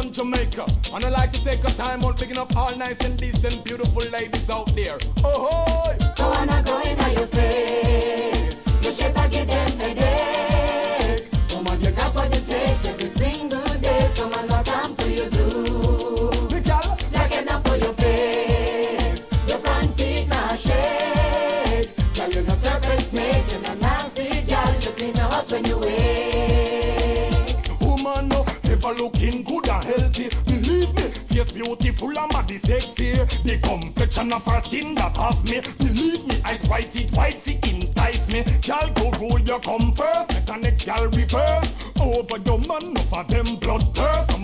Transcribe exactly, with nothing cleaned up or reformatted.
from Jamaica, and I like to take a time out picking up all nice and decent, beautiful ladies out there. Oh, ho! I wanna go in your face. Your shape I give them headache. Woman, you got what it takes every single day. Come on, what time do you do? The gal, Like enough for your face. Your front teeth not shake. Girl, you no serpent snake. You're no nasty girl. You clean the house when you wake. woman, no, ever looking good and healthy. Believe me, face beautiful and body sexy. The complexion of her skin that have me. Believe me, eyes white, it white, fi entice me. Girl, go rule, you come first. Make a next girl reverse. Over your man, no for them blood thirst.